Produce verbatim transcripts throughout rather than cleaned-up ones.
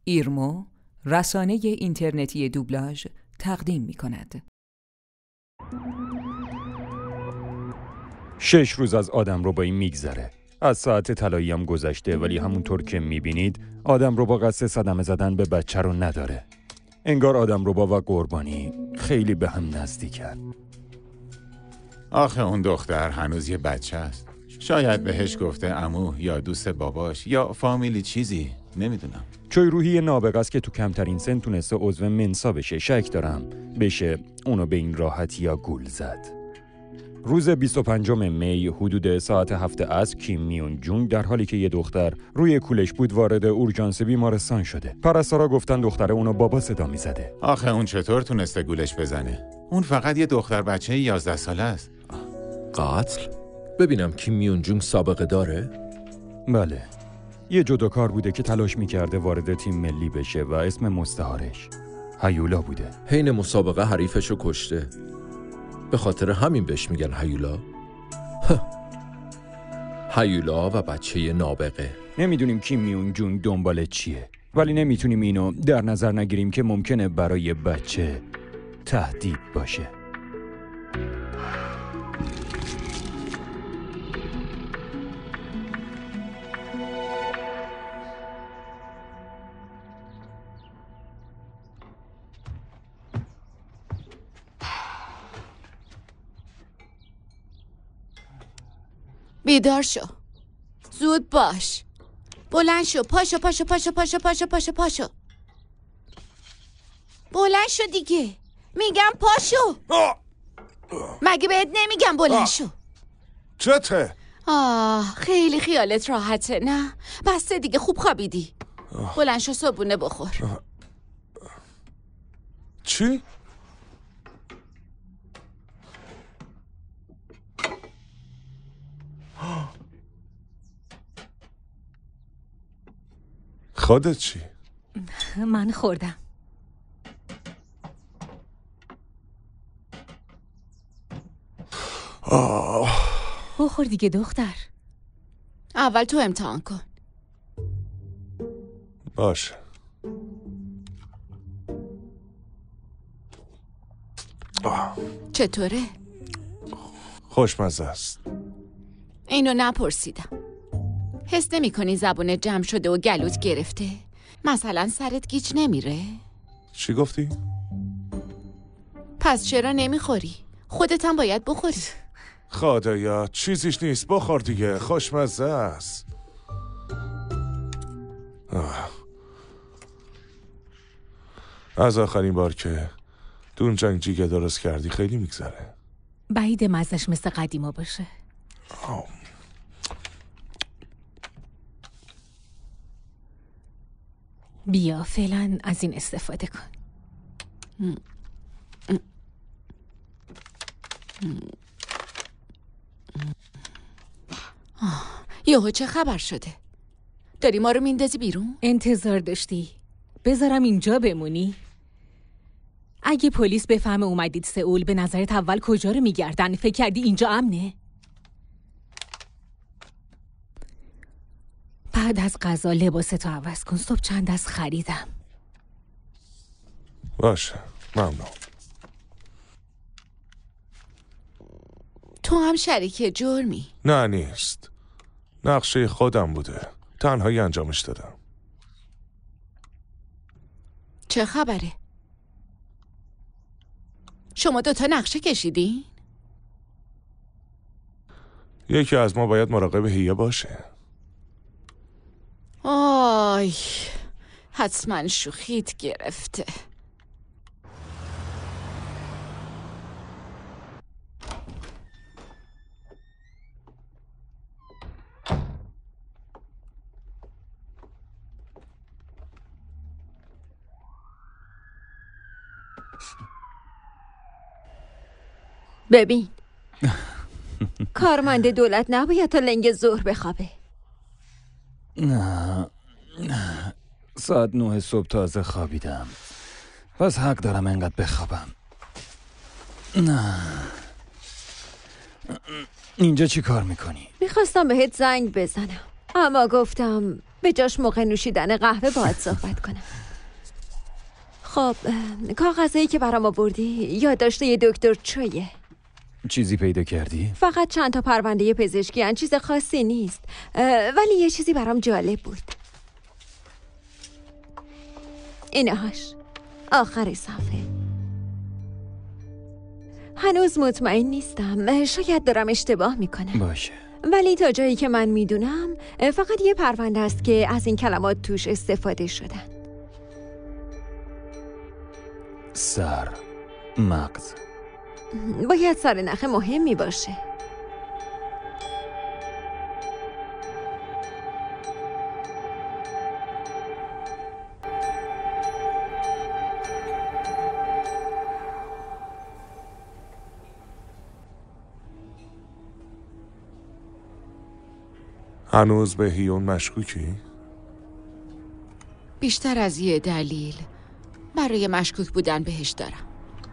ایرمو، رسانه اینترنتی دوبلاژ تقدیم می کند. شش روز از آدمربایی میگذره. از ساعت طلایی هم گذشته، ولی همونطور که میبینید آدمربا قصد صدمه زدن به بچه رو نداره. انگار آدمربا و قربانی خیلی به هم نزدیکن. آخه اون دختر هنوز یه بچه است. شاید بهش گفته عمو یا دوست باباش یا فامیلی چیزی، نمیدونم. چوی روحی نابغه است که تو کمترین سن تونسته عضو منسا بشه. شک دارم بشه اونو به این راحتی یا گول زد. روز بیست و پنجم می حدود ساعت هفت عصر کیم میون جونگ در حالی که یه دختر روی کولش بود وارد اورژانس بیمارستان شده. پرستارا گفتن دختره اونو بابا صدا میزده. آخه اون چطور تونسته گولش بزنه؟ اون فقط یه دختر بچه یازده ساله است. قتل؟ ببینم کیم میون جونگ سابقه داره؟ بله. یه جداکار بوده که تلاش میکرده وارد تیم ملی بشه و اسم مستعارش هیولا بوده. حین مسابقه حریفشو کشته. به خاطر همین بهش میگن هیولا. هیولا و بچه نابغه. نمیدونیم کیم میون جونگ دنبال چیه، ولی نمیتونیم اینو در نظر نگیریم که ممکنه برای بچه تهدید باشه. بیدار شو، زود باش، بلند شو، پاشو پاشو پاشو پاشو پاشو پاشو پاشو بلند شو دیگه، میگم پاشو. مگه بهت نمیگم بلند شو؟ چته؟ آه خیلی خیالت راحته نه؟ بسته دیگه، خوب خوابیدی. بلند شو صبحونه بخور. چی؟ خودت چی؟ من خوردم. آه. بخور دیگه دختر. اول تو امتحان کن. باشه. آه. چطوره؟ خوشمزه است. اینو نپرسیدم. حس نمی کنی زبون جمع شده و گلوت گرفته؟ مثلا سرت گیج نمیره؟ چی گفتی؟ پس چرا نمیخوری؟ خودت هم باید بخوری. خدایا چیزیش نیست، بخور دیگه، خوشمزه است. آه. از آخرین بار که دونجنگ جیگه درست کردی خیلی میگذره. بعید مزش مثل قدیما باشه. آه. بیا فعلا از این استفاده کن. یهو چه خبر شده؟ داری ما رو میندازی بیرون؟ انتظار داشتی بذارم اینجا بمونی؟ اگه پلیس بفهمه اومدید سئول، به نظرت اول کجا رو میگردن؟ فکر کردی اینجا امنه؟ بعد از غذا لباستو عوض کن، صبح چند از خریدم. باشه، ممنون. تو هم شریک جرمی؟ نه نیست، نقشه خودم بوده، تنهایی انجامش دادم. چه خبره؟ شما دوتا نقشه کشیدین؟ یکی از ما باید مراقب هیه باشه. آی حتما شوخیت گرفته. ببین کارمند دولت نباید تا لنگ ظهر بخوابه. نه نه ساعت نه صبح تازه خوابیدم، پس حق دارم انقدر بخوابم. نه اینجا چی کار میکنی؟ میخواستم بهت زنگ بزنم اما گفتم به جاش موقع نوشیدن قهوه باید صحبت کنم. خب کاغذایی که برام آوردی یادداشت یه دکتر چویه. چیزی پیدا کردی؟ فقط چند تا پرونده پزشکی ان، چیز خاصی نیست، ولی یه چیزی برام جالب بود. اینهاش آخر صفحه. هنوز مطمئن نیستم، شاید دارم اشتباه میکنم. باشه. ولی تا جایی که من میدونم فقط یه پرونده است که از این کلمات توش استفاده شدن. سر، مغز. باید سر نخ مهمی باشه. هنوز به هیون مشکوکی؟ بیشتر از یه دلیل برای مشکوک بودن بهش دارم.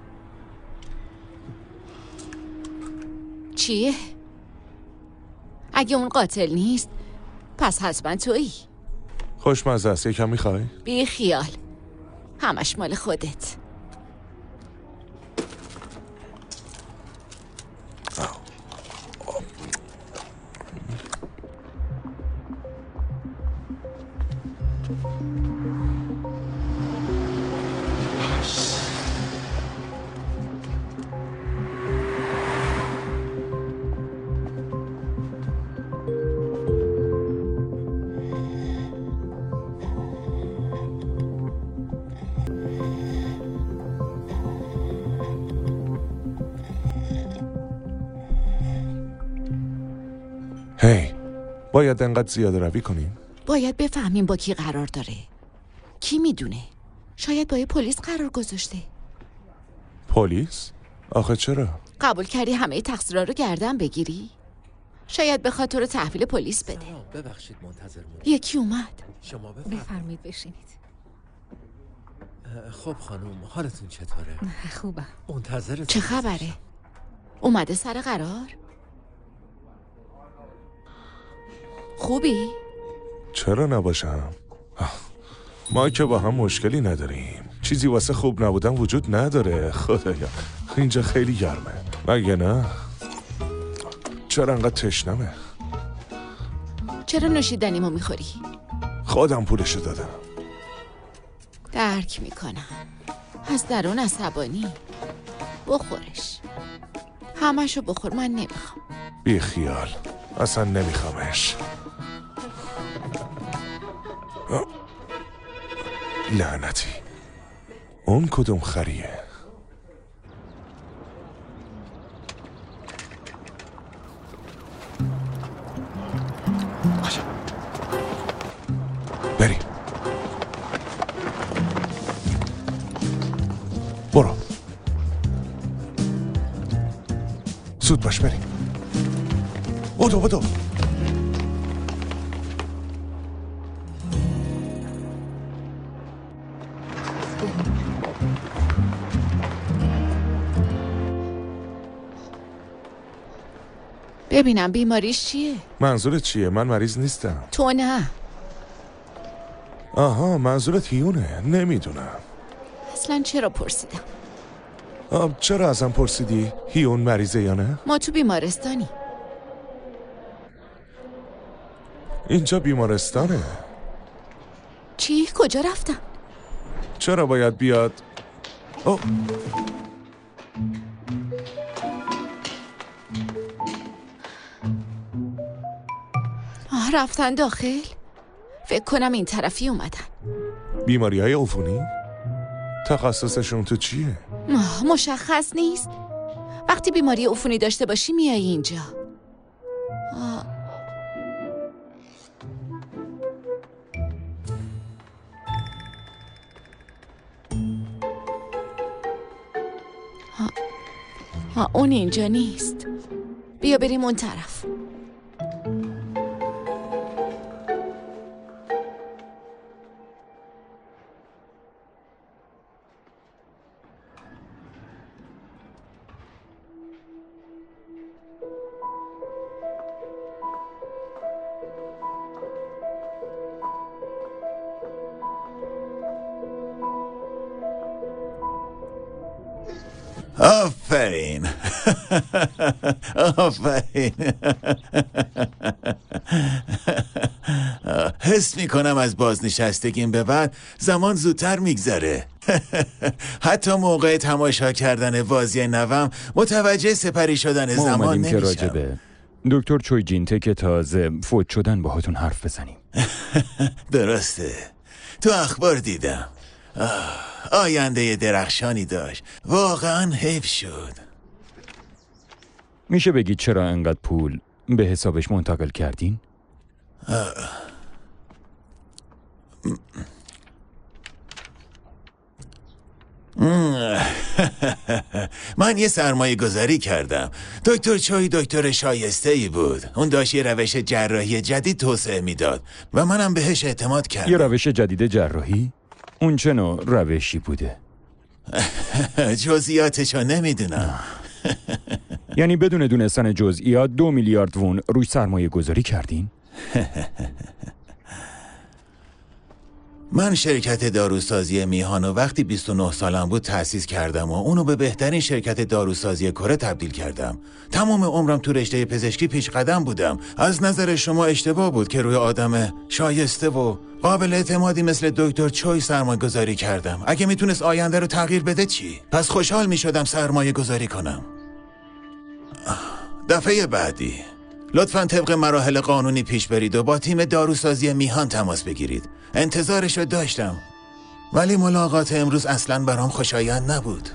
چیه؟ اگه اون قاتل نیست پس حتما تویی. خوشمزه است، یکم میخوای؟ بی خیال، همش مال خودت. هی باید انقدر زیاده روی کنیم؟ باید بفهمیم با کی قرار داره. کی میدونه؟ شاید با یه پلیس قرار گذاشته. پلیس؟ آخه چرا؟ قبول کردی همه تقصیرها رو گردن بگیری؟ شاید بخواد تو رو تحویل پلیس بده. ببخشید منتظر موندم. یکی اومد. شما بفرمایید. بفرمید بشینید. خب خانم، حالتون چطوره؟ خوبه. منتظر چه خبره؟ اومده سر قرار؟ خوبی؟ چرا نباشم؟ ما که با هم مشکلی نداریم. چیزی واسه خوب نبودن وجود نداره. خدایا اینجا خیلی گرمه، مگه نه؟ چرا انقدر تشنمه؟ چرا نوشیدنیمو میخوری؟ خودم پولشو دادم. درک میکنم، از درون عصبانی. بخورش، همشو بخور، من نمیخوام. بی خیال، اصلا نمیخوامش. لعنتی، اون کدوم خریه؟ بریم. برو، زود باش بریم. بدو بدو. ببینم بیماریش چیه؟ منظورت چیه؟ من مریض نیستم. تو نه. آها، منظورت هیونه. نمیدونم اصلا چرا پرسیدم؟ آب چرا ازم پرسیدی؟ هیون مریضه یا نه؟ ما تو بیمارستانی. اینجا بیمارستانه. چی؟ کجا رفتن؟ چرا باید بیاد؟ او آه، رفتن داخل؟ فکر کنم این طرفی اومدن. بیماری های عفونی؟ تخصصشون تو چیه؟ آه، مشخص نیست. وقتی بیماری عفونی داشته باشی میای اینجا. آه. آه. آه، اون اینجا نیست. بیا بریم اون طرف. آفرین آفرین حس میکنم از بازنشستگیم به بعد زمان زودتر میگذره. حتی موقع تماشا کردن بازی نوم متوجه سپری شدن ما زمان اومدیم که نمیشم. راجبه دکتر چوی جینته که تازه فوت شدن باهاتون حرف بزنیم. درسته، تو اخبار دیدم. آه، آینده درخشانی داشت. واقعا حیف شد. میشه بگید چرا انقدر پول به حسابش منتقل کردین؟ من یه سرمایه گذاری کردم. دکتر چوی دکتر شایسته ای بود. اون داشت یه روش جراحی جدید توسعه میداد و منم بهش اعتماد کردم. یه روش جدید جراحی؟ اون چه نوع روشی بوده؟ جزئیاتشو نمیدونم. یعنی بدون دونستن جزئیات دو میلیارد وون روش سرمایه گذاری کردین؟ من شرکت داروسازی میهانو وقتی بیست و نه سالم بود تأسیس کردم و اونو به بهترین شرکت داروسازی کره تبدیل کردم. تمام عمرم تو رشته پزشکی پیش قدم بودم. از نظر شما اشتباه بود که روی آدم شایسته و قابل اعتمادی مثل دکتر چوی سرمایه گذاری کردم. اگه میتونست آینده رو تغییر بده چی؟ پس خوشحال میشدم سرمایه گذاری کنم. دفعه بعدی لطفاً طبق مراحل قانونی پیش برید و با تیم داروسازی میهان تماس بگیرید. انتظارش رو داشتم ولی ملاقات امروز اصلاً برام خوشایند نبود.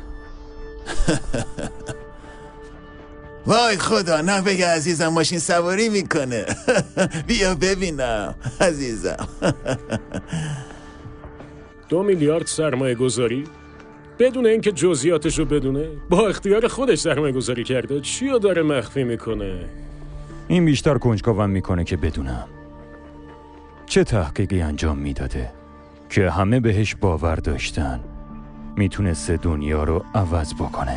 وای خدا، نوه عزیزم ماشین سواری میکنه. بیا ببینم عزیزم. دو میلیارد سرمایه گذاری؟ بدون اینکه جزئیاتش رو بدونه؟ با اختیار خودش سرمایه گذاری کرده. چی رو داره مخفی میکنه؟ این بیشتر کنجکاوم میکنه که بدونم چه تحقیقی انجام میداده که همه بهش باور داشتن میتونسته دنیا رو عوض بکنه.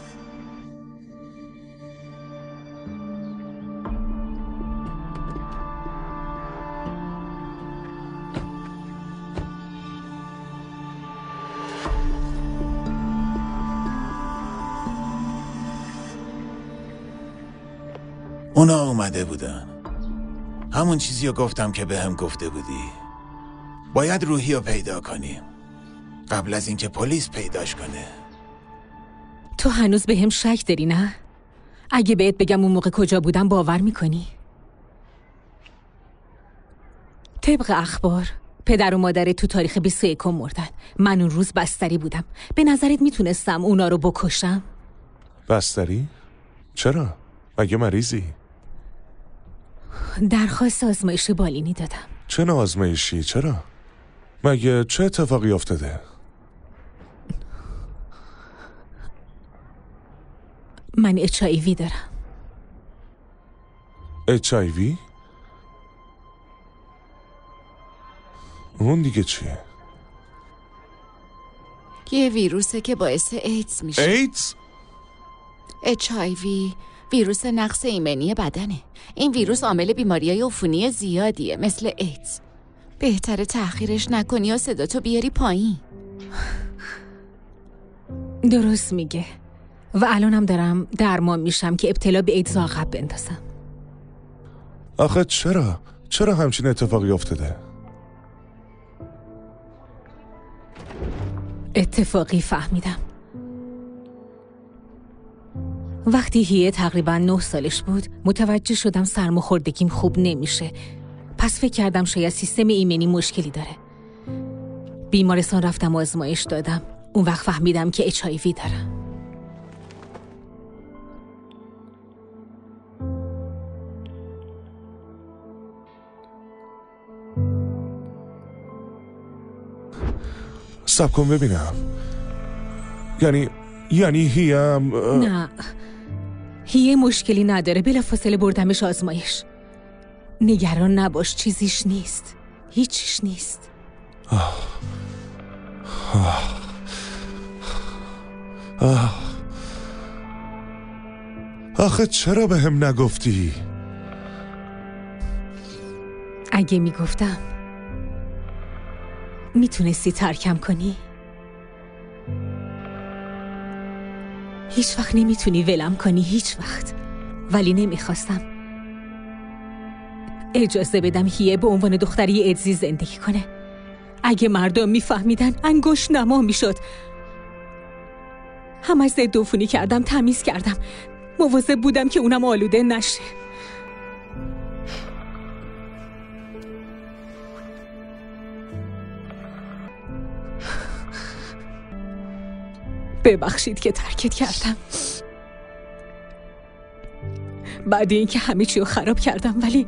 اونا اومده بودن. همون چیزی رو گفتم که به هم گفته بودی. باید روحی رو پیدا کنیم قبل از اینکه پلیس پیداش کنه. تو هنوز به هم شک داری نه؟ اگه بهت بگم اون موقع کجا بودم باور میکنی؟ طبق اخبار پدر و مادر تو تاریخ بیست و یکم مردن. من اون روز بستری بودم. به نظرت میتونستم اونا رو بکشم؟ بستری؟ چرا؟ مگه مریضی؟ درخواست آزمایش بالینی دادم. چه نوع آزمایشی؟ چرا؟ مگه چه اتفاقی افتاده؟ من اچ آی وی دارم. اچ آی وی؟ اون دیگه چیه؟ یه ویروسه که باعث ایدز میشه. ایدز؟ اچ آی وی ویروس نقص ایمنی بدنه. این ویروس عامل بیماریای عفونی زیادیه مثل ایدز. بهتره تأخیرش نکنی یا صداتو بیاری پایین. درست میگه. و الانم دارم درمان میشم که ابتلا به ایدز عقب بندازم. آخه چرا؟ چرا همچین اتفاقی افتاده؟ اتفاقی فهمیدم. وقتی هیه تقریبا نه سالش بود متوجه شدم سرماخوردگیم خوب نمیشه. پس فکر کردم شاید سیستم ایمنی مشکلی داره. بیمارستان رفتم و آزمایش دادم. اون وقت فهمیدم که اچ آی وی دارم. صبر کن ببینم. یعنی یعنی هیم نه هیه مشکلی نداره. بلافاصله بردمش آزمایش. نگران نباش، چیزیش نیست. هیچیش نیست. آه. آه. آه. آخه چرا به هم نگفتی؟ اگه میگفتم میتونستی ترکم کنی؟ هیچ وقت نمیتونی ولم کنی، هیچ وقت. ولی نمیخواستم. اجازه بدم هیه به عنوان دختری ادزی زندگی کنه. اگه مردم میفهمیدن انگشت نما میشد. همه ضد عفونی کردم، تمیز کردم، مواظب بودم که اونم آلوده نشه. ببخشید که ترکت کردم. بعد این که همه چی رو خراب کردم، ولی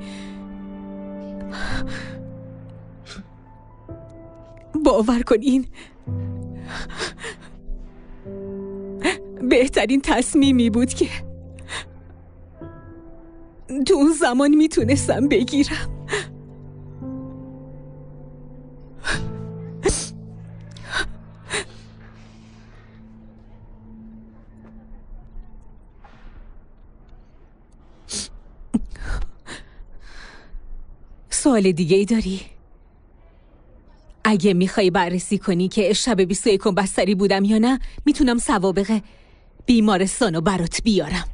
باور کن این بهترین تصمیمی بود که تو اون زمان میتونستم بگیرم. سوال دیگه ای داری؟ اگه میخوای بررسی کنی که شب بیست و یکم بستری بودم یا نه، میتونم سوابق بیمارستانو برات بیارم.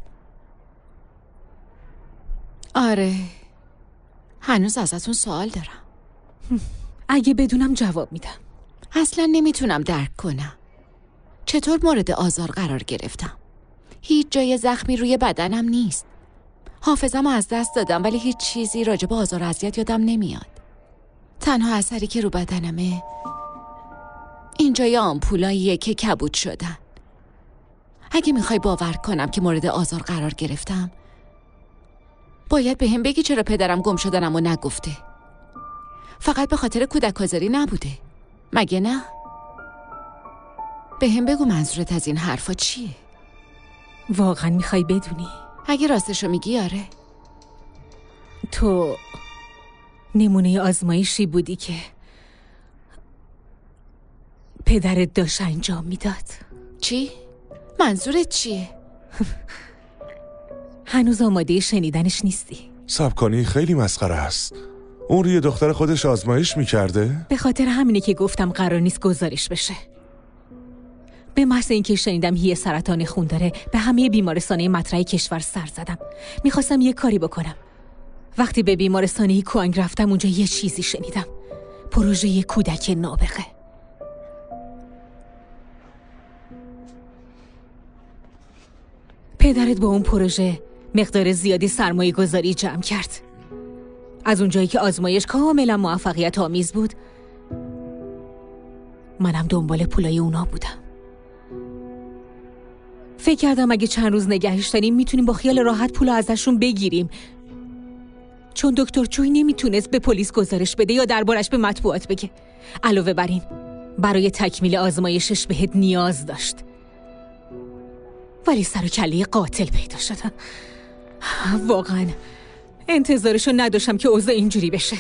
آره، هنوز ازتون سوال دارم. اگه بدونم جواب میدم. اصلا نمیتونم درک کنم چطور مورد آزار قرار گرفتم. هیچ جای زخمی روی بدنم نیست. حافظم از دست دادم، ولی هیچ چیزی راجع به آزار و اذیت یادم نمیاد. تنها اثری که رو بدنمه اینجای آمپولاییه که کبود شدن. اگه میخوای باور کنم که مورد آزار قرار گرفتم، باید به هم بگی چرا پدرم گم شدنم و نگفته. فقط به خاطر کودک آزاری نبوده، مگه نه؟ به هم بگو منظورت از این حرفا چیه؟ واقعا میخوای بدونی؟ اگه راستشو میگی آره. تو نمونه آزمایشی بودی که پدرت داشت انجام میداد. چی؟ منظورت چیه؟ هنوز آماده شنیدنش نیستی. صبر کنی، خیلی مسخره است. اون روی دختر خودش آزمایش میکرده؟ به خاطر همینه که گفتم قرار نیست گزارش بشه. به محض اینکه شنیدم هیه سرطان خون داره، به همه بیمارستان‌های مطرح کشور سر زدم. میخواستم یه کاری بکنم. وقتی به بیمارستان کوانگ رفتم، اونجا یه چیزی شنیدم. پروژه یه کودک نابغه. پدرت با اون پروژه مقدار زیادی سرمایه گذاری جمع کرد. از اونجایی که آزمایش کاملا موفقیت آمیز بود، منم دنبال پولای اونا بودم. فکر کردم اگه چند روز نگهش داریم میتونیم با خیال راحت پول ازشون بگیریم، چون دکتر چوی نمیتونست به پلیس گزارش بده یا دربارش به مطبوعات بگه. علاوه بر این، برای تکمیل آزمایشش بهت نیاز داشت. ولی سر و کله قاتل پیدا شدم. واقعا انتظارشو نداشتم که اوضاع اینجوری بشه.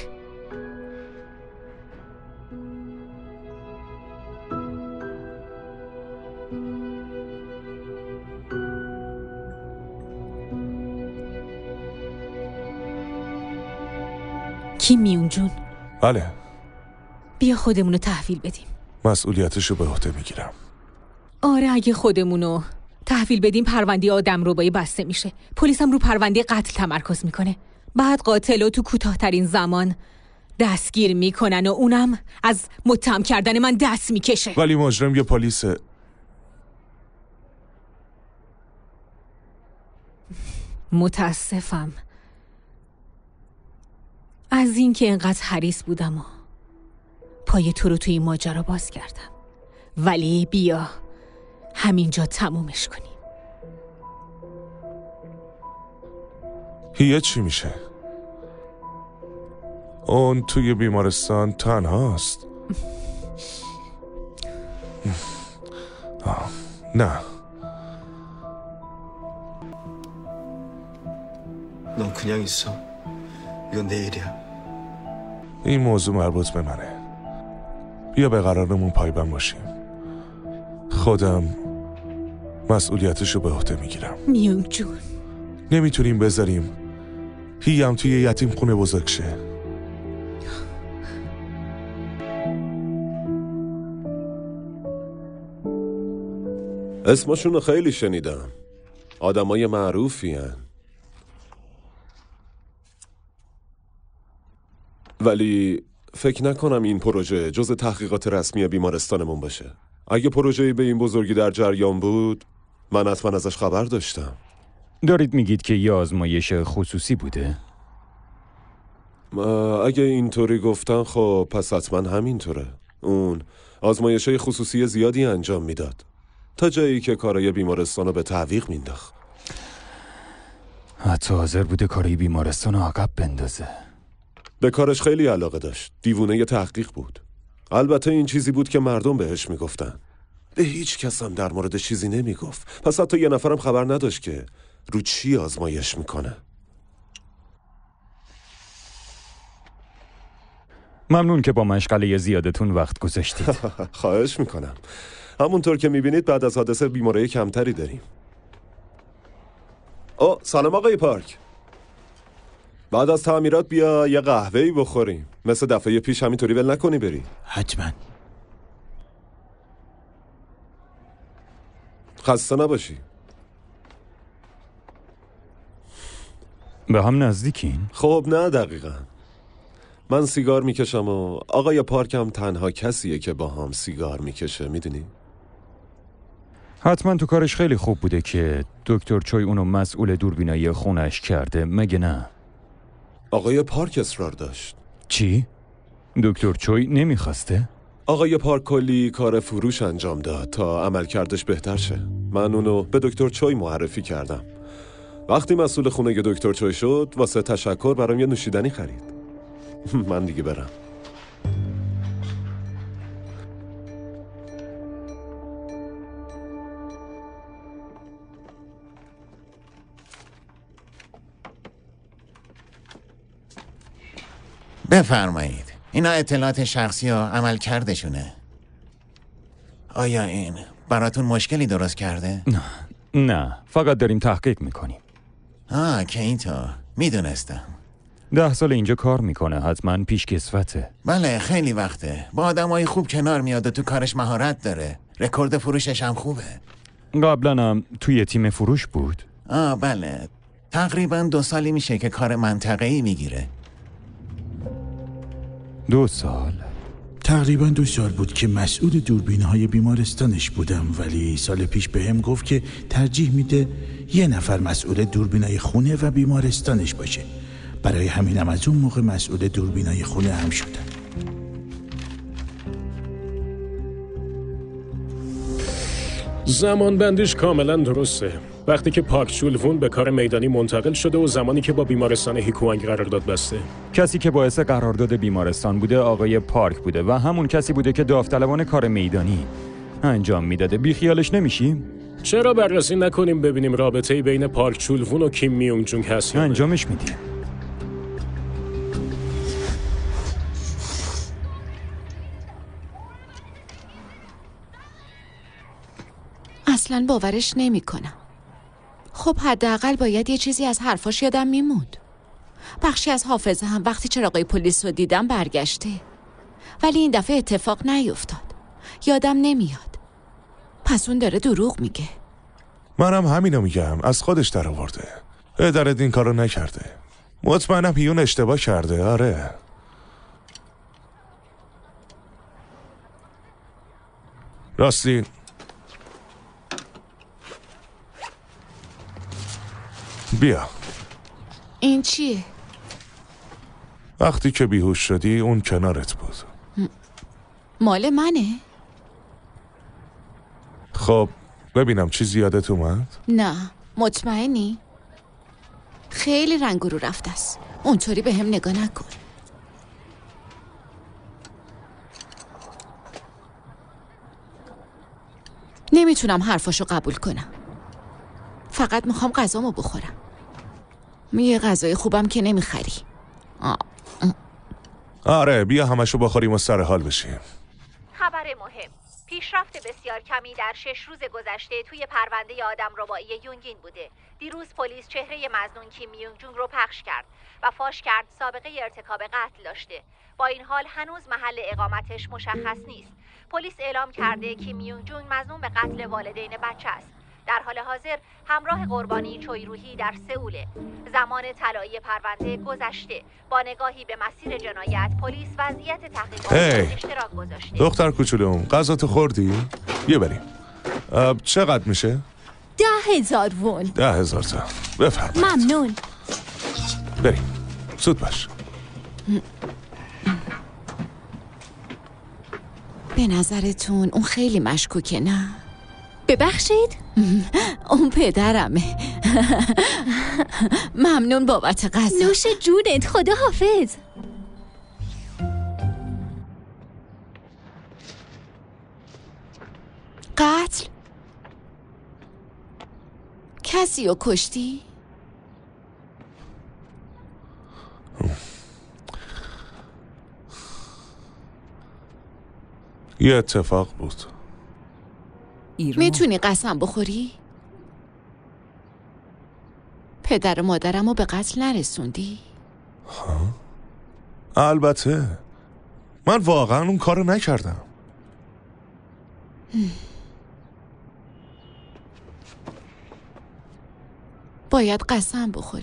کیم میون جون؟ بله. بیا خودمونو تحویل بدیم. مسئولیتشو به عهده میگیرم. آره، اگه خودمونو تحویل بدیم پرونده آدم ربایی بسته میشه. پلیس هم رو پرونده قتل تمرکز میکنه. بعد قاتلو تو کوتاه‌ترین زمان دستگیر میکنن و اونم از متهم کردن من دست میکشه. ولی مجرم یه پلیسه. متاسفم از این که انقدر حریص بودم و پای تو رو توی این ماجرا باز کردم. ولی بیا همینجا تمومش کنیم. هیه چی میشه؟ اون توی بیمارستان تنهاست. آه، نه. 넌 그냥 있어. 이건 내 일이야. این موضوع مربوط به منه. بیا به قرارمون پایبند باشیم. خودم مسئولیتشو به عهده میگیرم. میون جون، نمیتونیم بذاریم هیم توی یتیم خونه بزرگ شه. اسمشون خیلی شنیدم. آدمای معروفی هن. ولی فکر نکنم این پروژه جز تحقیقات رسمی بیمارستانمون باشه. اگه پروژه‌ای به این بزرگی در جریان بود من حتما ازش خبر داشتم. دارید میگید که یه آزمایش خصوصی بوده؟ اگه اینطوری گفتن خب پس حتما همینطوره. اون آزمایش‌های خصوصی زیادی انجام میداد تا جایی که کارای بیمارستان رو به تعویق مینداخت. حتی حاضر بوده کارای بیمارستان رو عقب بندازه. به کارش خیلی علاقه داشت. دیوونه ی تحقیق بود. البته این چیزی بود که مردم بهش میگفتن. به هیچ کس هم در مورد چیزی نمیگفت. پس حتی یه نفرم خبر نداشت که رو چی آزمایش میکنه. ممنون که با مشغله زیادتون وقت گذاشتید. خواهش میکنم. همونطور که میبینید بعد از حادثه بیماری کمتری داریم. او سلام آقای پارک. بعد از تعمیرات بیا یه قهوه‌ای بخوریم. مثل دفعه پیش همینطوری ول نکنی بری. حتما. خسته نباشی. به هم نزدیکین؟ خب نه دقیقاً. من سیگار میکشم و آقای پارکم تنها کسیه که با هم سیگار میکشه. میدونی؟ حتما تو کارش خیلی خوب بوده که دکتر چوی اونو مسئول دوربینایی خونش کرده، مگه نه؟ آقای پارک اصرار داشت. چی؟ دکتر چوی نمیخواسته؟ آقای پارک کلی کار فروش انجام داد تا عملکردش بهتر شه. من اونو به دکتر چوی معرفی کردم. وقتی مسئول خونه دکتر چوی شد واسه تشکر برام یه نوشیدنی خرید. من دیگه برم. بفرمایید. اینا اطلاعات شخصی و عمل کردشونه. آیا این براتون مشکلی درست کرده؟ نه نه فقط داریم تحقیق میکنیم. آه که اینطور. میدونستم. ده سال اینجا کار میکنه، حتما پیشکسوته. بله خیلی وقته. با آدمای خوب کنار میاد و تو کارش مهارت داره. رکورد فروشش هم خوبه. قبلا هم توی تیم فروش بود؟ آه بله. تقریبا دو سالی میشه که کار منطقه‌ای میگیره. دو سال؟ تقریبا دو سال بود که مسئول دوربین‌های بیمارستانش بودم، ولی سال پیش بهم گفت که ترجیح میده یه نفر مسئول دوربینای خونه و بیمارستانش باشه. برای همینم از اون موقع مسئول دوربینای خونه هم شدم. زمان بندیش کاملا درسته. وقتی که پارک چولوون به کار میدانی منتقل شده و زمانی که با بیمارستان هیکوانگ قرارداد بسته. کسی که باعث قرارداد بیمارستان بوده آقای پارک بوده و همون کسی بوده که داوطلبانه کار میدانی انجام میداده. بی خیالش نمیشیم؟ چرا بررسی نکنیم ببینیم رابطه‌ای بین پارک چولوون و کیم میونگ جونگ هست یا انجامش میدیم. اصلا باورش نمی کنم. خب حداقل باید یه چیزی از حرفاش یادم میموند. بخشی از حافظه هم وقتی چراغای پلیس رو دیدم برگشته، ولی این دفعه اتفاق نیفتاد. یادم نمیاد. پس اون داره دروغ میگه. منم همینو میگم. از خودش در آورده. ادارت این کارو نکرده. مطمئنم پیون اشتباه کرده. آره. راستی بیا. این چیه؟ وقتی که بیهوش شدی اون کنارت بود. مال منه؟ خب ببینم چیزی یادت اومد؟ نه. مطمئنی؟ خیلی رنگ رو رفته است. اونطوری به هم نگاه نکن. نمیتونم حرفاشو قبول کنم. فقط میخوام غذامو بخورم. یه غذای خوبم که نمیخری. آره بیا همشو بخوریم و سر حال بشیم. خبر مهم. پیشرفت بسیار کمی در شش روز گذشته توی پرونده آدمربایی یونگین بوده. دیروز پلیس چهره مظنون کیم میونگ جونگ رو پخش کرد و فاش کرد سابقه ارتکاب قتل داشته. با این حال هنوز محل اقامتش مشخص نیست. پلیس اعلام کرده کیم میونگ جونگ مظنون به قتل والدین بچه است. در حال حاضر همراه قربانی چوی روحی در سئوله. زمان طلایی پرونده گذشته. با نگاهی به مسیر جنایت، پلیس وضعیت تحقیقات hey. اشتراک گذاشته. دختر کوچولوم، غذاتو خوردی؟ بیا بریم. چقدر میشه؟ ده هزار وون. ده هزار تا. بفرمایید. ممنون. بریم. زود باش. به نظرتون اون خیلی مشکوکه نه؟ ببخشید؟ اون پدرمه. ممنون بابت غذا. نوش جونت، خدا حافظ. قتل؟ کسی رو کشتی؟ یه اتفاق بود. میتونی قسم بخوری؟ پدر و مادرم رو به قتل نرسوندی؟ ها؟ البته من واقعا اون کارو نکردم. باید قسم بخوری.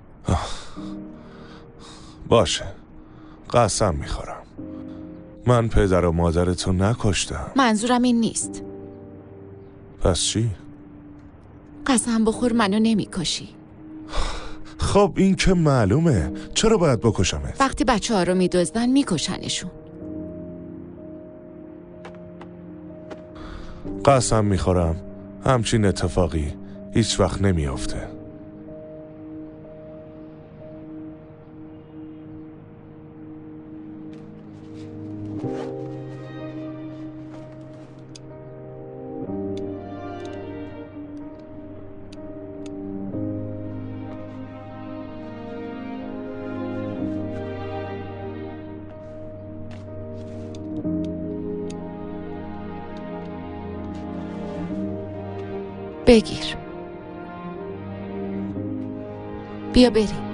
باشه، قسم میخورم. من پدر و مادرتو نکشتم. منظورم این نیست. پس چی؟ قسم بخور منو نمیکشی. خب این که معلومه. چرا باید بکشمت؟ وقتی بچه ها رو میدزدن میکشنشون. قسم میخورم همچین اتفاقی هیچ وقت نمیافته. بگیر. بیا بریم.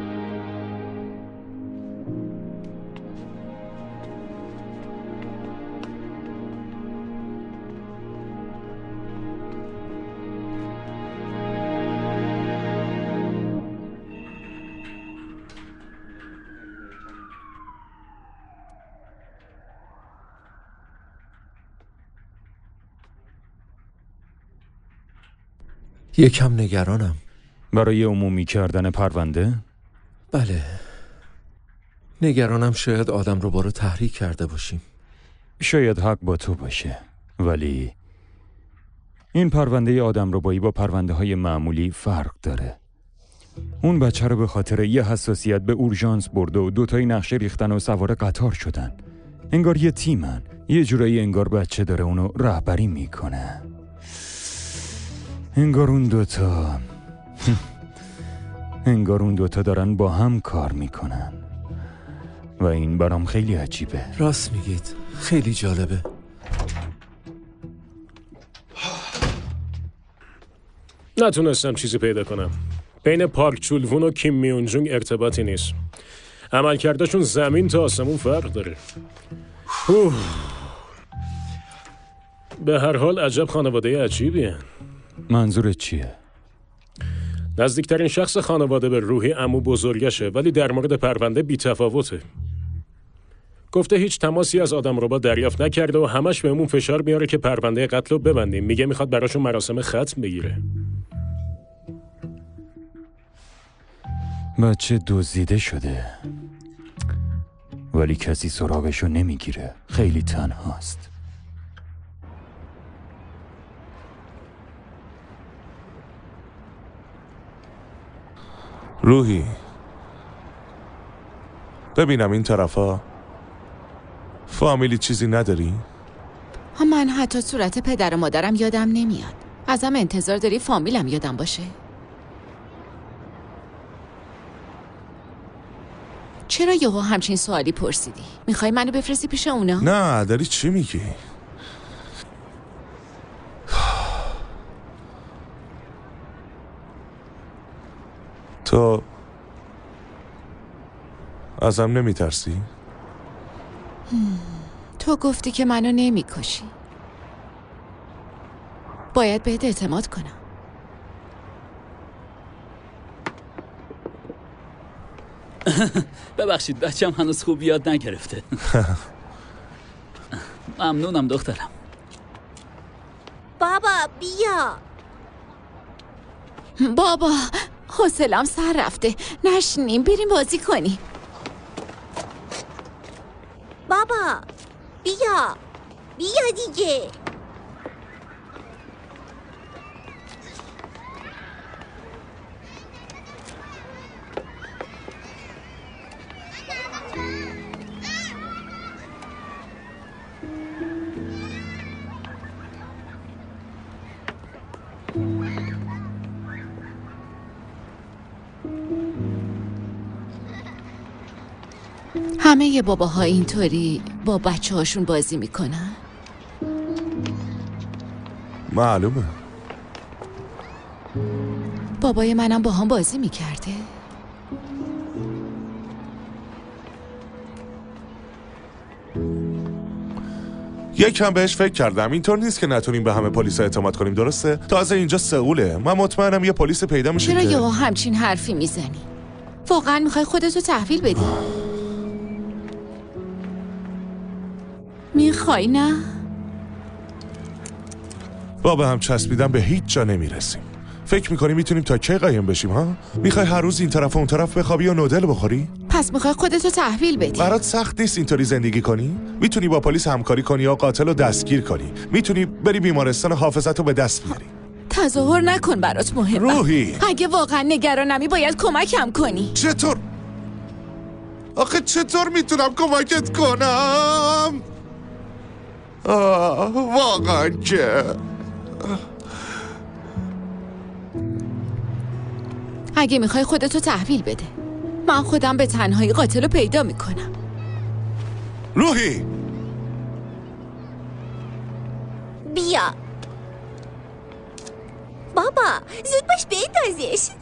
یکم نگرانم. برای عمومی کردن پرونده؟ بله. نگرانم شاید آدم رو بارو تحریک کرده باشیم. شاید حق با تو باشه، ولی این پرونده آدم رو بایی با پرونده های معمولی فرق داره. اون بچه رو به خاطر یه حساسیت به اورژانس برد و دوتایی نقشه ریختن و سوار قطار شدن. انگار یه تیمن. یه جورایی انگار بچه داره اونو رهبری میکنه. انگار اون دوتا انگار اون دوتا دارن با هم کار میکنن و این برام خیلی عجیبه. راست میگید، خیلی جالبه. نتونستم چیزی پیدا کنم. بین پارک چولوون و کیم میون جونگ ارتباطی نیست. عملکردشون زمین تا آسمون فرق داره. اوه. به هر حال عجب خانواده عجیبیه. منظورت چیه؟ نزدیکترین شخص خانواده به روحی عمو بزرگشه، ولی در مورد پرونده بی تفاوته. گفته هیچ تماسی از آدمربا دریافت نکرده و همش بهمون فشار میاره که پرونده قتل رو ببندیم. میگه میخواد براشون مراسم ختم بگیره. بچه دزدیده شده، ولی کسی سراغشو نمیگیره. خیلی تنهاست. روحی، ببینم این طرفا فامیلی چیزی نداری؟ من حتی صورت پدر و مادرم یادم نمیاد. ازم انتظار داری فامیلم یادم باشه؟ چرا یهو همچین سوالی پرسیدی؟ میخوای منو بفرستی پیش اونا؟ نه، داری چی میگی؟ تو ازم نمی ترسی؟ تو گفتی که منو نمی کشی. باید بهت اعتماد کنم. ببخشید بچه‌م هنوز خوب یاد نگرفته. ممنونم دخترم. بابا بیا. بابا حوصله‌ام سر رفته، نشینیم بریم بازی کنیم. بابا بیا بیا دیگه. همه ی باباها اینطوری با بچه هاشون بازی میکنن؟ معلومه. بابای منم با هم بازی میکرده؟ یکم بهش فکر کردم. اینطور نیست که نتونیم به همه پلیس اعتماد کنیم، درسته؟ تازه اینجا سئوله. من مطمئنم یه پلیس پیدا میشه. چرا که... یهو همچین حرفی میزنی؟ واقعا میخوای خودتو تحویل بدی؟ میخوای نه؟ با به هم چسبیدن به هیچ جا نمیرسیم. فکر میکنی میتونیم تا کی قایم بشیم ها؟ میخوای هر روز این طرف و اون طرف بخوابی و نودل بخوری؟ پس میخوای خودتو تحویل بدی؟ برات سخت نیست اینطوری زندگی کنی؟ میتونی با پلیس همکاری کنی یا قاتل رو دستگیر کنی. میتونی بری بیمارستان حافظتو به دست بیاری. تظاهر نکن برات مهمه. روحی اگه واقعا نگرانمی باید کمکم کنی. چطور؟ آخه چطور میتونم کمکت کنم؟ آه واقعا که اگه میخوای خودتو تحویل بده، من خودم به تنهایی قاتل رو پیدا میکنم. روحی بیا بابا زود باش بندازش.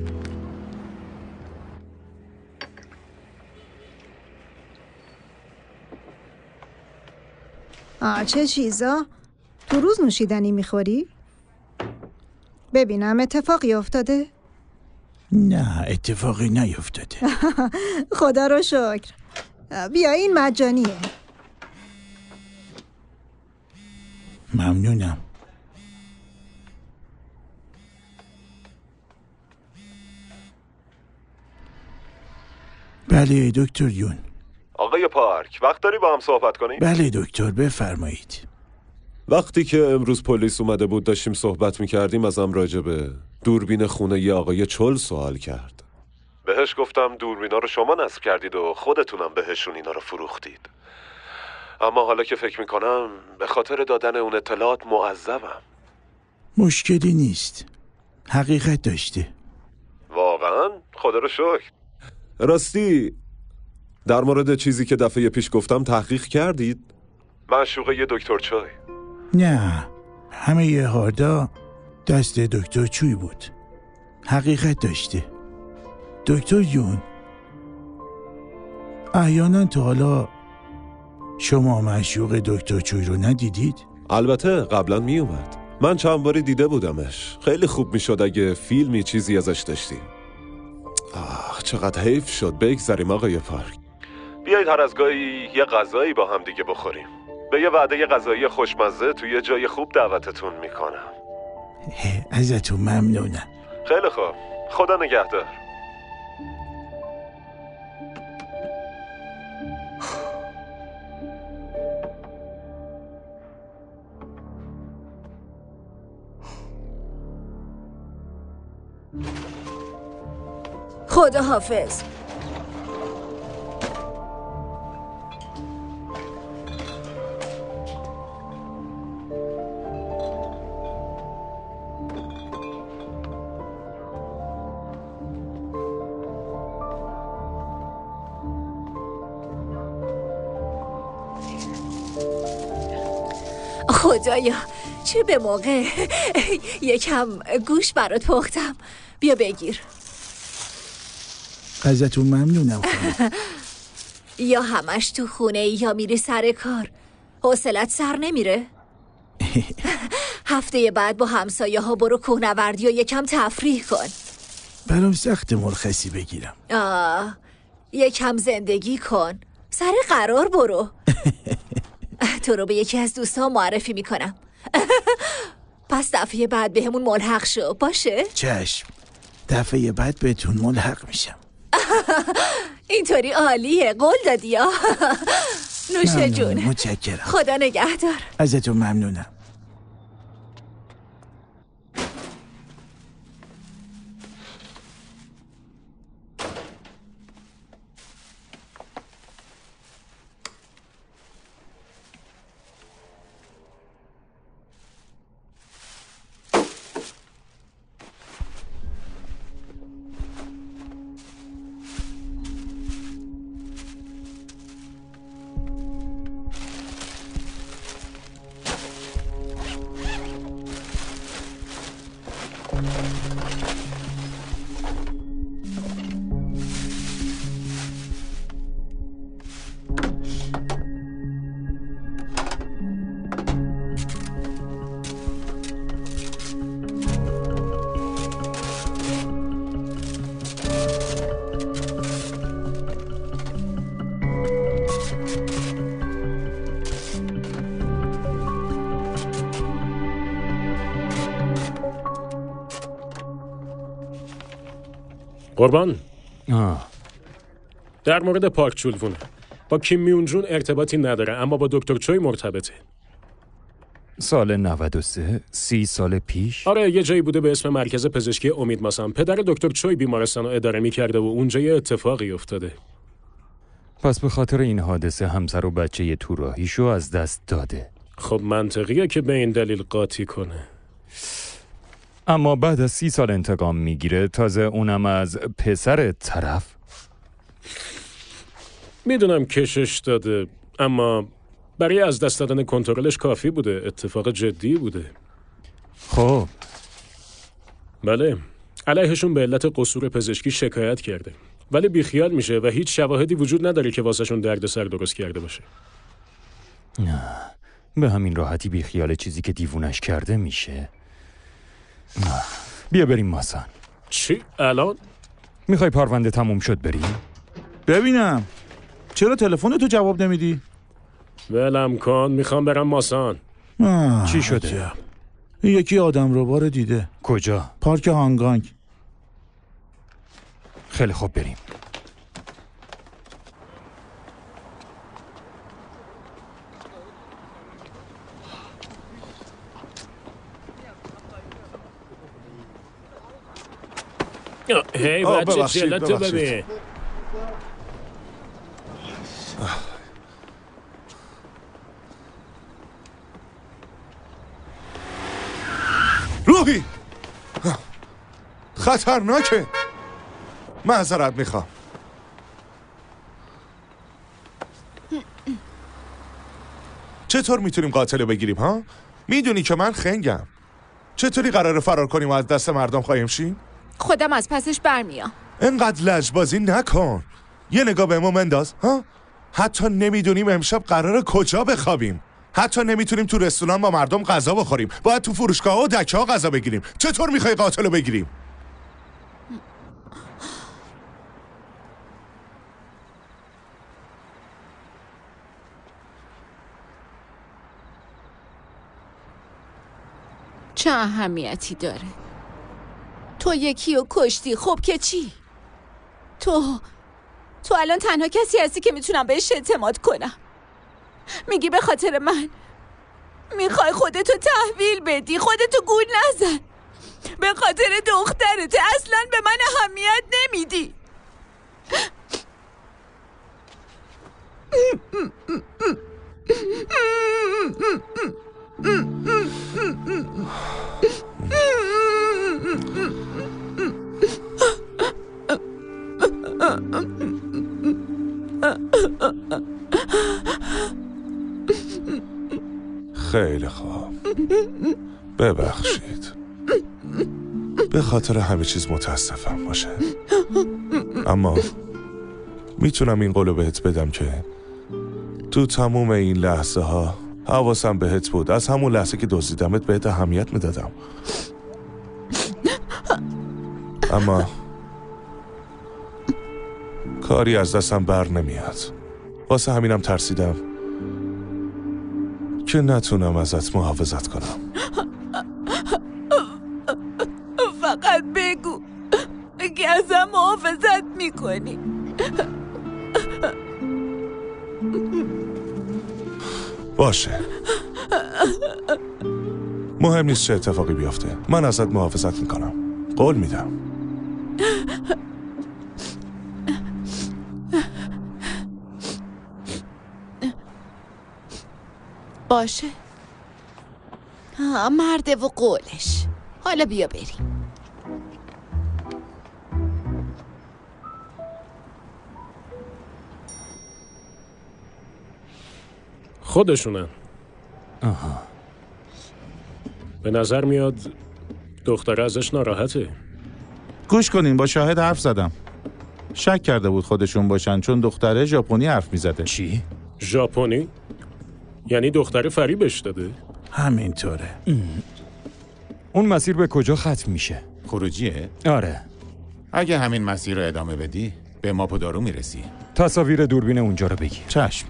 آه چه چیزا؟ تو روز نوشیدنی میخوری؟ ببینم اتفاقی افتاده؟ نه اتفاقی نیفتاده. خدا رو شکر. بیا این مجانیه. ممنونم. بله دکتر یون. آقای پارک وقت داری با هم صحبت کنیم؟ بله دکتر بفرمایید. وقتی که امروز پلیس اومده بود داشتیم صحبت میکردیم ازم راجع به دوربین خونه ی آقای چل سوال کرد. بهش گفتم دوربینا رو شما نصب کردید و خودتونم بهشون اینا رو فروختید. اما حالا که فکر میکنم به خاطر دادن اون اطلاعات معذبم. مشکلی نیست. حقیقت داشته. واقعا؟ خدا رو شکر. راستی در مورد چیزی که دفعه پیش گفتم تحقیق کردید؟ معشوقه ی دکتر چوی. نه همه ی هاردا دست دکتر چوی بود. حقیقت داشته. دکتر یون احیانا تا حالا شما معشوق دکتر چوی رو ندیدید؟ البته قبلا می اومد. من چند باری دیده بودمش. خیلی خوب می شد اگه فیلمی چیزی ازش داشتیم. آه چقدر حیف شد. بگذاریم آقای پارک. بیایید هر از گاهی یه غذایی با هم دیگه بخوریم. به یه وعده یه غذایی خوشمزه توی یه جای خوب دعوتتون میکنم. ازتون ممنونم. خیلی خوب. خدا نگهدار. خدا حافظ. خدایا چه به موقع. یکم گوش برات پختم. بیا بگیر. ازتون ممنونم خانم. یا همش تو خونه ای یا میری سر کار؟ حوصلت سر نمیره؟ هفته بعد با همسایه ها برو کوهنوردی و یکم تفریح کن. برام سخت مرخصی بگیرم. آه یکم زندگی کن، سر قرار برو. تو رو به یکی از دوستان معرفی میکنم. پس دفعه بعد به همون ملحق شو، باشه؟ چشم، دفعه بعد بهتون ملحق میشم. اینطوری عالیه، قول دادی یا؟ نوشه جون. متشکرم. خدا نگهدار. ازتون ممنونم. قربان آه. در مورد پارک چولوونه با کیم میون جون ارتباطی نداره، اما با دکتر چوی مرتبطه. سال نود و سه، سی سال پیش. آره، یه جایی بوده به اسم مرکز پزشکی امید ماسان. پدر دکتر چوی بیمارستان رو اداره می‌کرده و اونجا یه اتفاقی افتاده. پس به خاطر این حادثه همسر و بچه تو راهیشو از دست داده. خب منطقیه که به این دلیل قاطی کنه. اما بعد از سی سال انتقام میگیره، تازه اونم از پسر طرف. میدونم کشش داده، اما برای از دست دادن کنترلش کافی بوده. اتفاق جدی بوده. خب بله، علیهشون به علت قصور پزشکی شکایت کرده، ولی بیخیال میشه و هیچ شواهدی وجود نداره که واسهشون دردسر درست کرده باشه. نه، به همین راحتی بیخیال چیزی که دیوونش کرده میشه. بیا بریم ماسان. چی؟ الان؟ میخوای پرونده تموم شد بریم؟ ببینم چرا تلفن تو جواب نمیدی؟ ولم کن، میخوام برم ماسان. چی شده؟ این یکی آدم رو بار دیده. کجا؟ پارک هانگانگ. خیلی خوب بریم. هی بچه چلتو ببین. روحی خطرناکه. معذرت میخوام. چطور میتونیم قاتل بگیریم ها؟ میدونی که من خنگم. چطوری قراره فرار کنیم و از دست مردم خواهیم شیم؟ خودم از پسش برمیام. انقدر لجبازی نکن. یه نگاه به ما منداز ها؟ حتی نمیدونیم امشب قراره کجا بخوابیم. حتی نمیتونیم تو رستوران با مردم غذا بخوریم. باید تو فروشگاه و دکه ها غذا بگیریم. چطور میخوای قاتلو بگیریم؟ چه اهمیتی داره؟ تو یکی رو کشتی، خب که چی؟ تو تو الان تنها کسی هستی که میتونم بهش اعتماد کنم. میگی به خاطر من میخوای خودتو تحویل بدی، خودتو گول نزن. به خاطر دخترت اصلا به من اهمیت نمیدی. خیلی خوب، ببخشید. به خاطر همه چیز متاسفم باشه. اما میتونم این قولو بهت بدم که تو تموم این لحظه ها حواسم بهت بود. از همون لحظه که دزدیدمت بهت اهمیت میدادم، اما کاری از دستم بر نمیاد. واسه همینم ترسیدم که نتونم ازت محافظت کنم. فقط بگو که ازم محافظت میکنی. باشه، مهم نیست چه اتفاقی بیفته، من ازت محافظت میکنم، قول میدم. باشه، مرده و قولش. حالا بیا بریم. خودشونن. آها. به نظر میاد دختره ازش ناراحته. گوش کنین، با شاهد حرف زدم. شک کرده بود خودشون باشن چون دختره ژاپنی حرف میزده. چی؟ ژاپنی؟ یعنی دختره فریبش داده؟ همینطوره. اون مسیر به کجا ختم میشه؟ خروجیه؟ آره. اگه همین مسیر رو ادامه بدی به ماپودارو میرسی. تصاویر دوربین اونجا رو بگیر. چشم.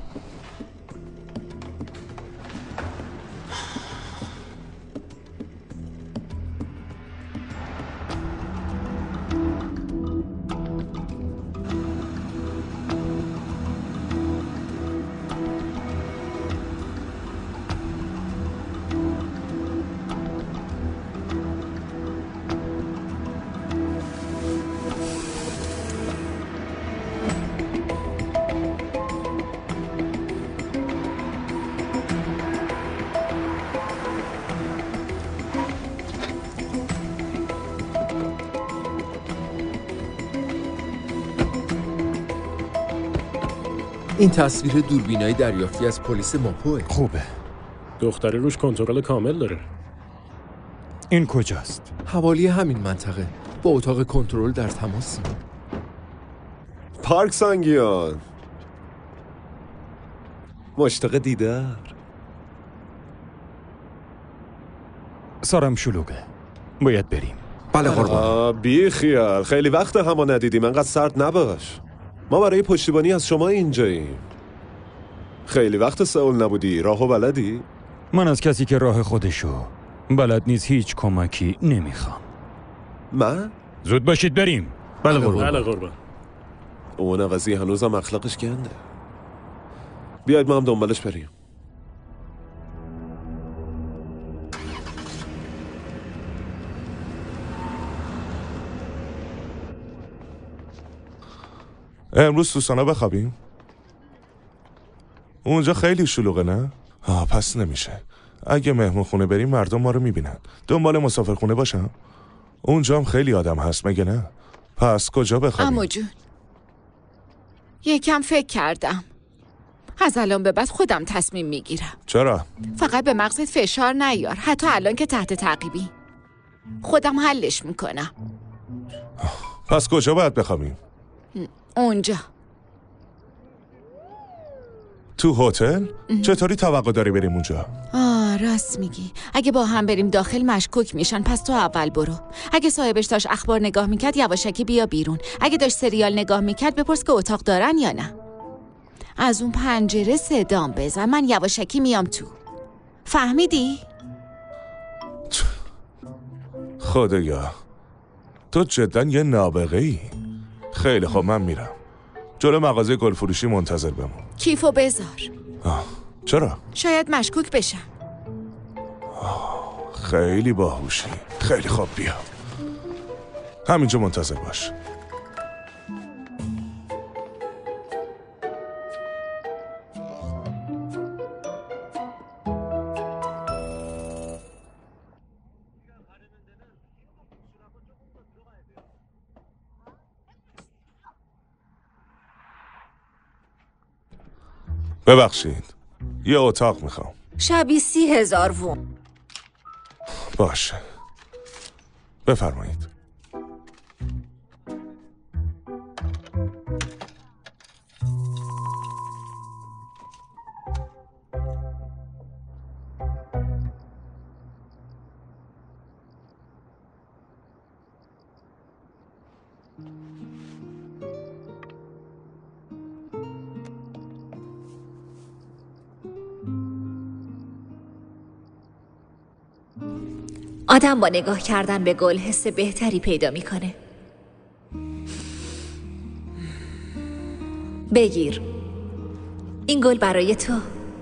این تصویر دوربینای دریافتی از پلیس ماپوه. خوبه. دختره روش کنترل کامل داره. این کجاست؟ حوالی همین منطقه. با اتاق کنترل در تماسی. پارک سانگیان، مشتاق دیدار. سارم شلوغه، باید بریم. بله قربان. بی خیال، خیلی وقت همو ندیدیم، انقدر سرد نباش. ما برای پشتیبانی از شما اینجاییم. خیلی وقت سئول نبودی، راهو بلدی؟ من از کسی که راه خودشو بلد نیست هیچ کمکی نمیخوام. من؟ زود باشید بریم. بله قربان. بله قربان. اون عوضی هنوزم اخلاقش گنده. بیاید ما هم دنبالش بریم. امروز تو سانا بخوابیم؟ اونجا خیلی شلوغه نه؟ آه پس نمیشه. اگه مهمون خونه بریم مردم ما رو میبینن. دنبال مسافرخونه باشم؟ اونجا هم خیلی آدم هست مگه نه؟ پس کجا بخوابیم؟ عمو جون، یکم فکر کردم. از الان به بعد خودم تصمیم میگیرم. چرا؟ فقط به مغزت فشار نیار. حتی الان که تحت تعقیبی خودم حلش میکنم. پس کجا باید بخوابیم؟ اونجا. تو هتل؟ چطوری توقع داری بریم اونجا؟ آه راست میگی. اگه با هم بریم داخل مشکوک میشن، پس تو اول برو. اگه صاحبش داشت اخبار نگاه میکرد یواشکی بیا بیرون. اگه داشت سریال نگاه میکرد بپرس که اتاق دارن یا نه. از اون پنجره صدام بزن، من یواشکی میام تو. فهمیدی؟ خدایا تو جدا یه نابغه ای. خیلی خب من میرم. جلو مغازه گل فروشی منتظر بمون. کیفو بذار. آه. چرا؟ شاید مشکوک بشن. خیلی باهوشی. خیلی خوب بیا. همینجا منتظر باش. ببخشید یه اتاق میخوام. شبی سی هزار وون. باشه بفرمایید. آدم با نگاه کردن به گل حس بهتری پیدا میکنه. بگیر، این گل برای تو.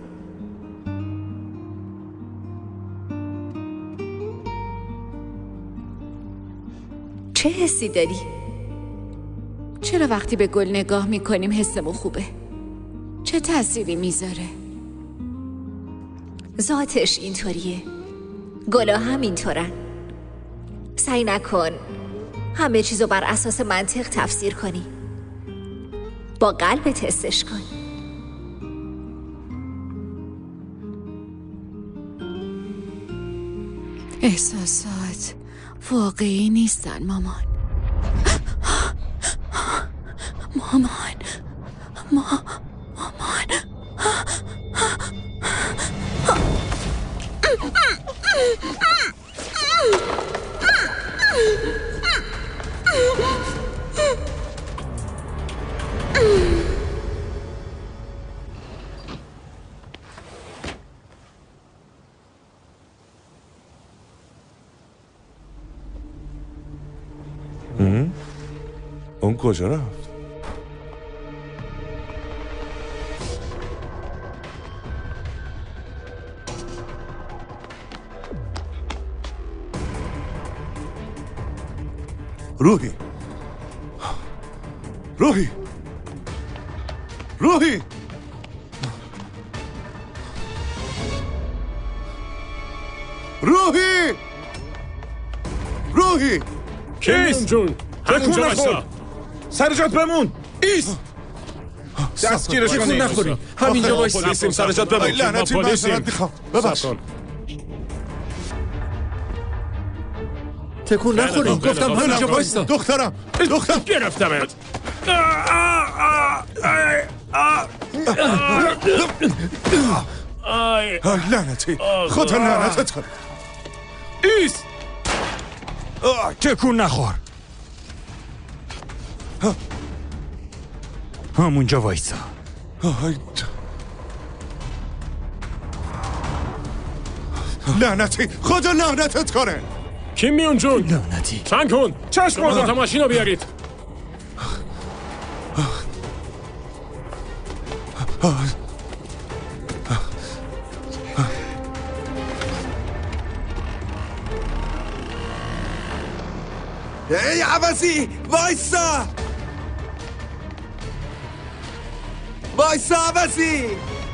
چه حسی داری؟ چرا وقتی به گل نگاه میکنیم حسمون خوبه؟ چه تأثیری میذاره؟ ذاتش اینطوریه. گلا هم اینطورن. سعی نکن همه چیزو بر اساس منطق تفسیر کنی. با قلب تستش کن. احساسات واقعی نیستن مامان. مامان ما مامان اون کجا رفت؟ روحی روحی روحی روحی روحی کیس جون همونجا بسا سر جات بمون ایست دستگیرش کنی تکون نخوری همینجا وایس پلیسیم سر جات بمون لعنتی معذرت میخوام ببخش تکون نخوریم گفتم همینجا وایستا دخترم دخترم گرفتمت لعنتی خدا لعنتت کنه ایست تکون نخور همونجا وایسا لعنتی خدا لعنتت کنه کیم میون جون لعنتی چند کن چشم شما دوتا ماشین رو بیارید ای عوضی وایسا وایسا عوضی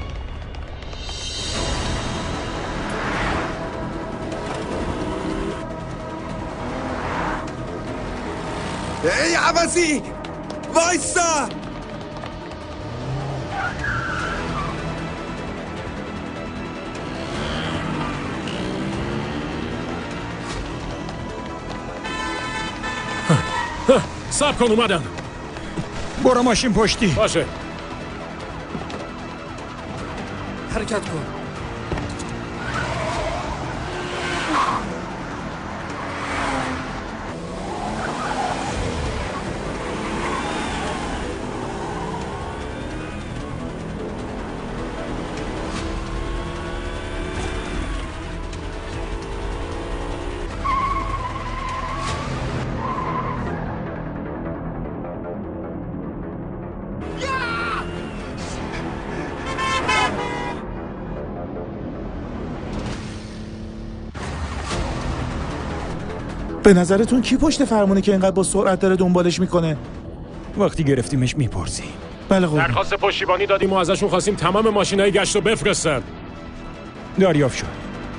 ای عوضی وایسا صبر کن اومدم برو ماشین پشتی باشه حرکت کن به نظرتون کی پشت فرمونه که اینقدر با سرعت داره دنبالش میکنه؟ وقتی گرفتیمش میپرسی. بله قربان. درخواست پشتیبانی دادیم و ازشون خواستیم تمام ماشینای گشت رو بفرستن. دریافت شد.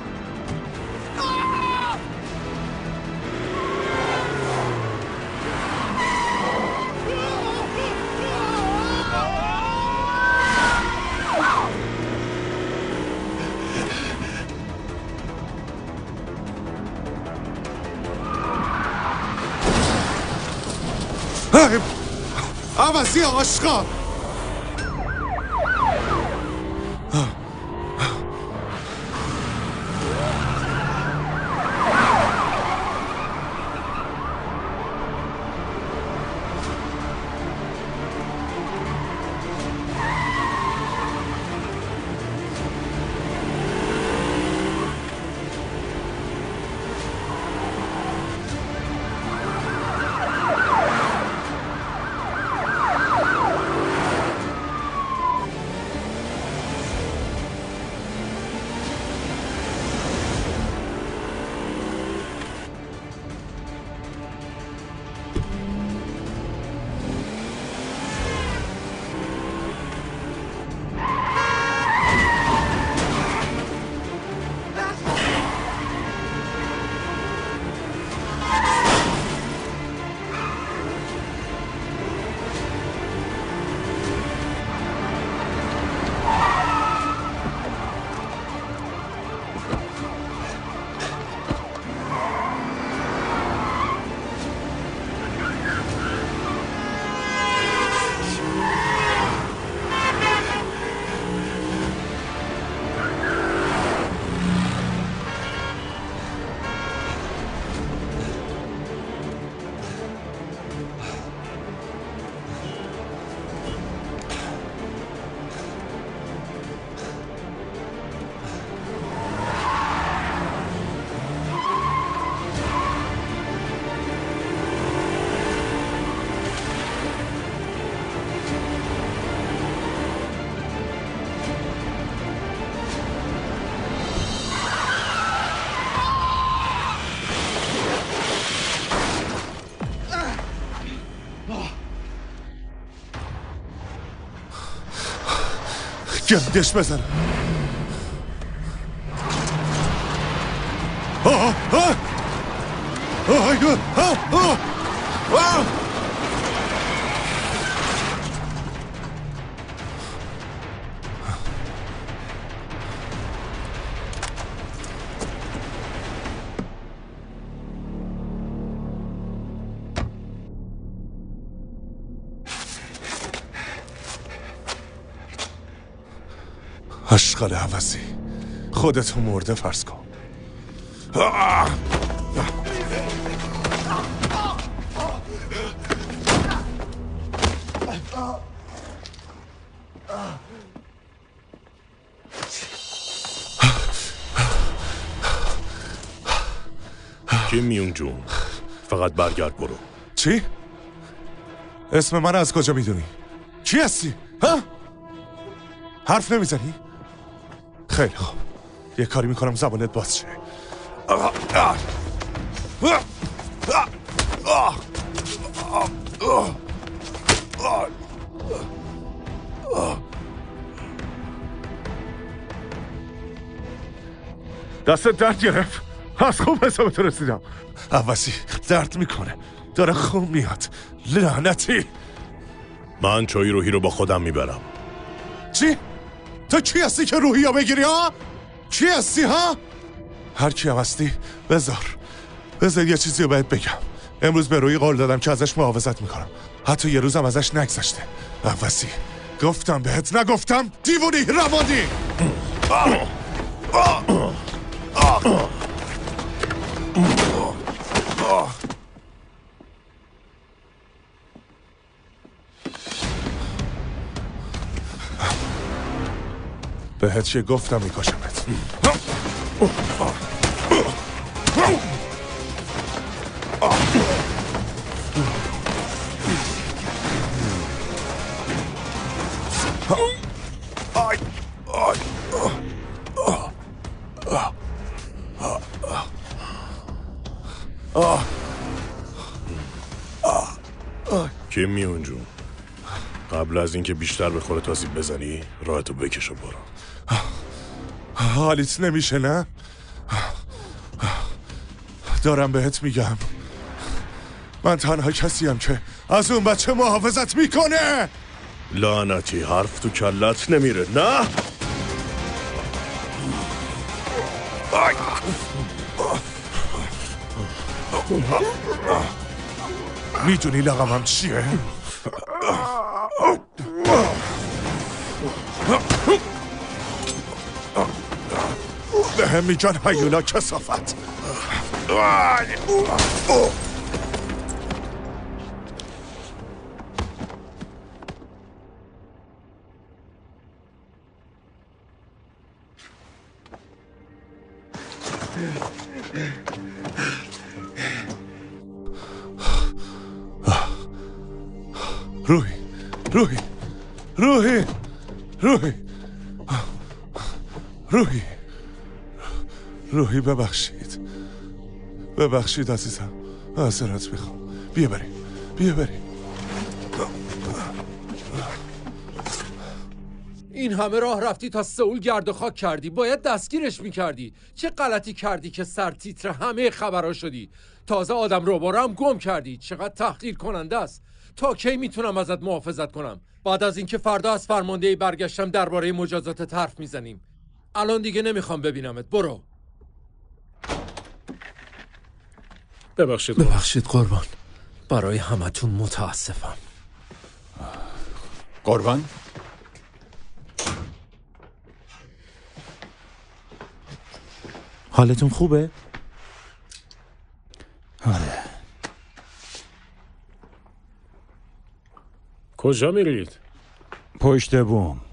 عوضی آشقا گندش بزنم. آه آه آه آه آه آه اشغال عوضی خودتو مرده فرض کن. کیم میونگ جون، فقط برگرد برو. چی؟ اسم من از کجا میدونی؟ کی هستی؟ ها؟ حرف نمیزنی؟ خیلی خوب، یه کاری میکنم زبانت باز شه. دست درد گرفت. از خوب حسابت رسیدم. عوضی درد میکنه، داره خون میاد. لعنتی. من چای روحی رو با خودم میبرم. چی؟ تو کی هستی که روحی رو بگیری ها؟ کی هستی ها؟ هر کی هم هستی بذار بذار یه چیزی رو باید بگم. امروز به روحی قول دادم که ازش محافظت میکنم، حتی یه روزم ازش نگذشته. عوضی گفتم بهت نگفتم؟ دیوونی روانی. آه. آه. آه. آه. بهت چه گفتم میکشمت. کیم میون جون، قبل از اینکه بیشتر به خودت آسیب بزنی راحتو بکش و برو. حالیت نمیشه نه؟ دارم بهت میگم من تنها کسیم که از اون بچه محافظت میکنه. لعنتی، حرف تو کلت نمیره نه؟ میدونی لقمم چیه؟ به هم میگن هیولا کثافت. روحی روحی روحی روحی روحی روحی ببخشید ببخشید عزیزم، معذرت میخوام. بیا بریم بیا بریم. این همه راه رفتی تا سئول گرد و خاک کردی، باید دستگیرش میکردی. چه غلطی کردی که سر تیتر همه خبرها شدی؟ تازه آدم رو هم گم کردی. چقدر تحقیر کننده است. تا کی میتونم ازت محافظت کنم؟ بعد از اینکه فردا از فرماندهی برگشتم درباره مجازات حرف میزنیم. الان دیگه نمیخوام ببینمت. برو. ببخشید ببخشید قربان، برای همتون متاسفم. قربان؟ حالتون خوبه؟ آره. کجا میرید؟ پشت بوم.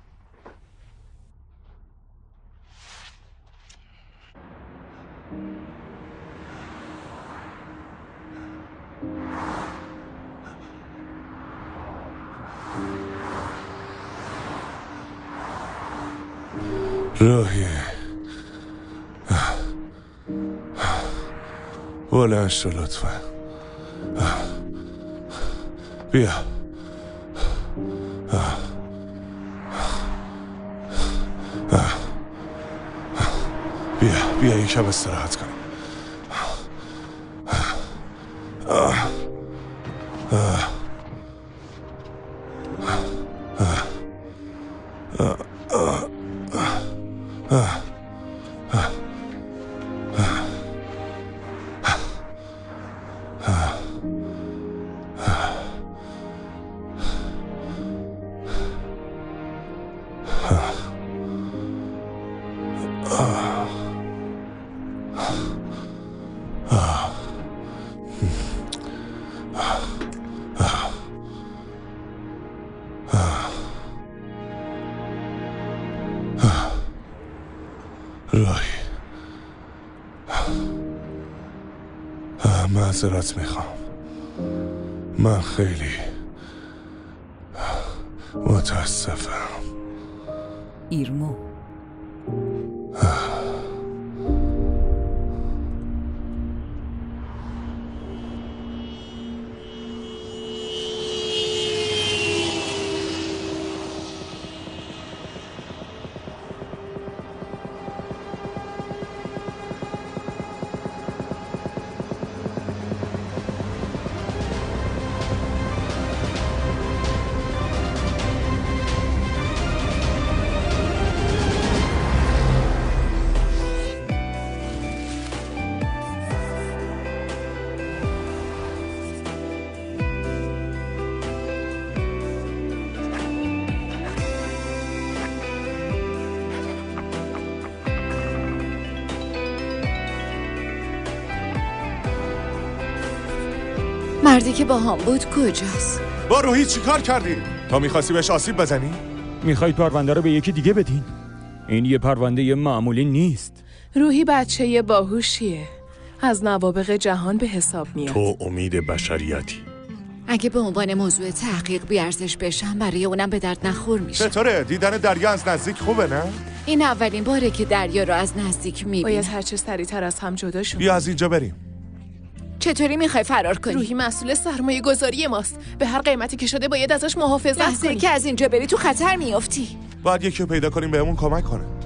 روحی بلند شو لطفا. بیا بیا یکم استراحت کنیم. آه. آه. آه. آه. آه. روحی معذرت میخوام. من خیلی متاسفم. ایرمو مردی که با هم بود کجاست؟ با روحی چی کار کردی؟ تا میخواستی بهش آسیب بزنی؟ میخواید پرونده رو به یکی دیگه بدین؟ این یه پرونده معمولی نیست. روحی بچه باهوشیه، از نوابغ جهان به حساب میاد. تو امید بشریتی. اگه به عنوان موضوع تحقیق بیارزش بشم برای اونم به درد نخور میشه. چطوره؟ دیدن دریا از نزدیک خوبه نه؟ این اولین باره که دریا رو از نزدیک میبینم. باید هرچه سریعتر از هم جدا شد. بیا از اینجا بریم. چطوری میخوای فرار کنی؟ روحی مسئول سرمایه گذاری ماست. به هر قیمتی که شده باید ازش محافظت کنی. که از اینجا بری تو خطر میافتی. باید یکی رو پیدا کنیم بهمون کمک کنه.